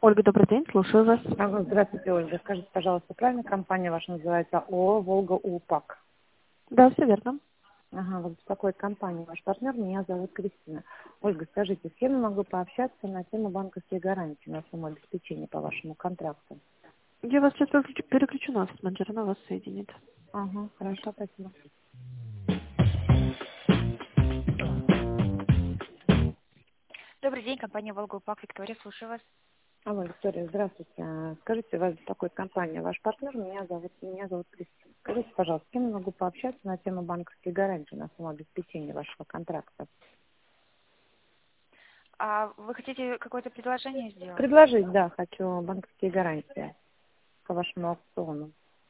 Ольга, добрый день, слушаю вас. Ага, здравствуйте, Ольга. Скажите, пожалуйста, правильно компания ваша называется ООО «Волга-УПАК»? Да, все верно. Ага, вот беспокоит компания. Ваш партнер, меня зовут Кристина. Ольга, скажите, с кем я могу пообщаться на тему банковских гарантий на сумму обеспечения по вашему контракту? Я вас сейчас переключу на офис менеджера, она вас соединит. Ага, хорошо, спасибо. Добрый день, компания «Волга-УПАК». Виктория, слушаю вас. Алло, Виктория, здравствуйте. Скажите, вас беспокоит компания. Ваш партнер, меня зовут Кристина. Скажите, пожалуйста, с кем я могу пообщаться на тему банковских гарантий на сумму обеспечения вашего контракта? А вы хотите какое-то предложение сделать? Предложить, да, хочу банковские гарантии по вашему аукциону.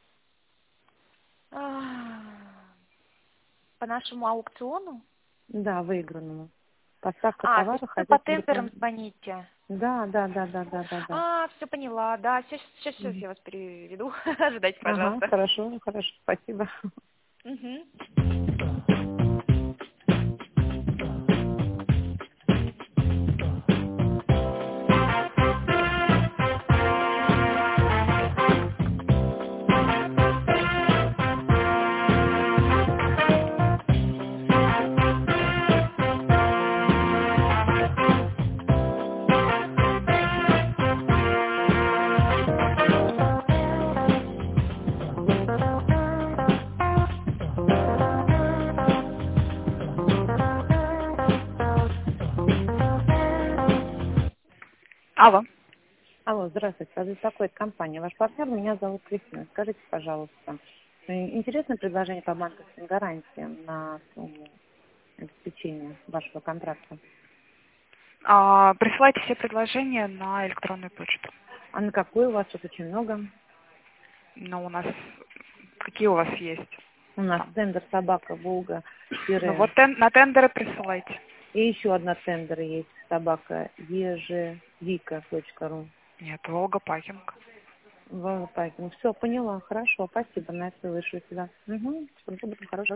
А, По нашему аукциону? Да, выигранному. Поставка То товара, есть вы по хотите тендерам рекламировать? звоните? Да. Все поняла, да, сейчас Мгм. я вас переведу. Ожидайте, Ага, пожалуйста. хорошо, спасибо. Мгм. Алло. Алло, здравствуйте, вас беспокоит компания. Ваш партнер, меня зовут Кристина. Скажите, пожалуйста, интересное предложение по банковским гарантиям на сумму обеспечения вашего контракта? Присылайте все предложения на электронную почту. А на какой у вас тут очень много? Но у нас какие у вас есть? У нас Там. тендер собака Волга Ну тире. вот на тендеры присылайте. И еще одна тендер есть собака ежевика.ру. Нет, Волга Пакинг. Волга Пакинг. Все, поняла. Хорошо, спасибо. На это слышу себя. Угу. Всего доброго, хорошего.